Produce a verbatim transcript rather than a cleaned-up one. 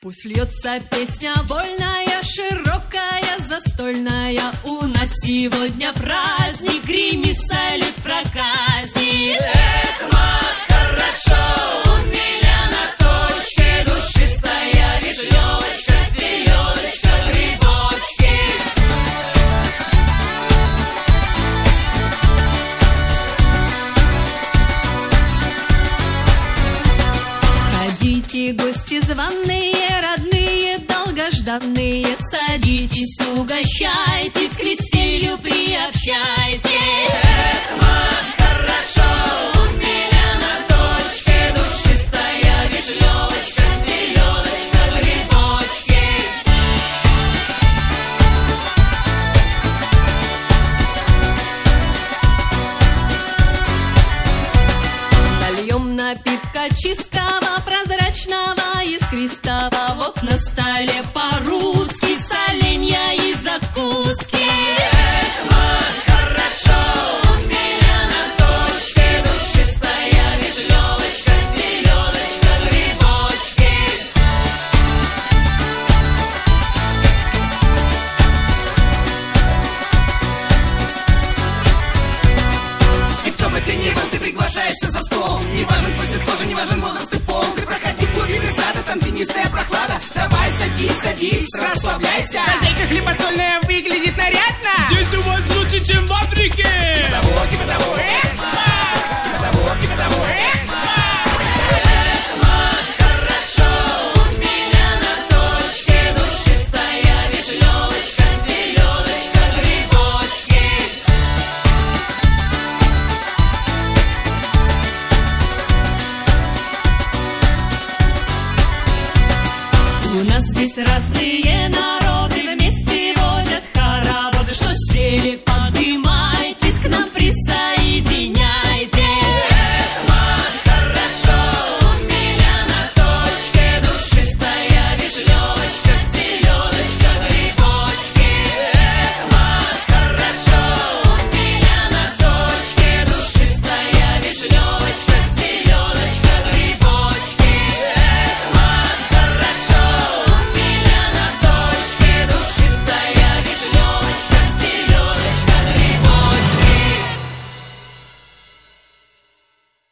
Пусть льется песня вольная, широкая, застольная. У нас сегодня праздник, гремит салют проказник. Эх, мах, хорошо, у меня на точке душистая вишневочка, селедочка, грибочки. Ходите, гости званые, родные, долгожданные, садитесь, угощайтесь, к веселью приобщайтесь. Эх, мах, хорошо, у меня на точке душистая вишневочка, селедочка, грибочки. Нальем напитка чистого, прозрачного, искристого. Вот на столе по-русски соленья и закуски. Эх, мах, хорошо, у меня на точке душистая вишневочка, селедочка, грибочки. И кто бы ты ни был, ты приглашаешься за стол. Не важен твой цвет кожи, не важен возраст и пол. Ты проходи в глубины сада, там тенистая прохлада. Давай садись, садись, расслабляйся. Хозяйка хлебосольная выглядит нарядно. Здесь у вас лучше, чем в Африке. Типа того, типа того, эх, мах. Типа того, типа того, эх, мах. Эх, мах, хорошо, у меня на точке душистая вишневочка, селедочка, грибочки. У нас здесь разные народы.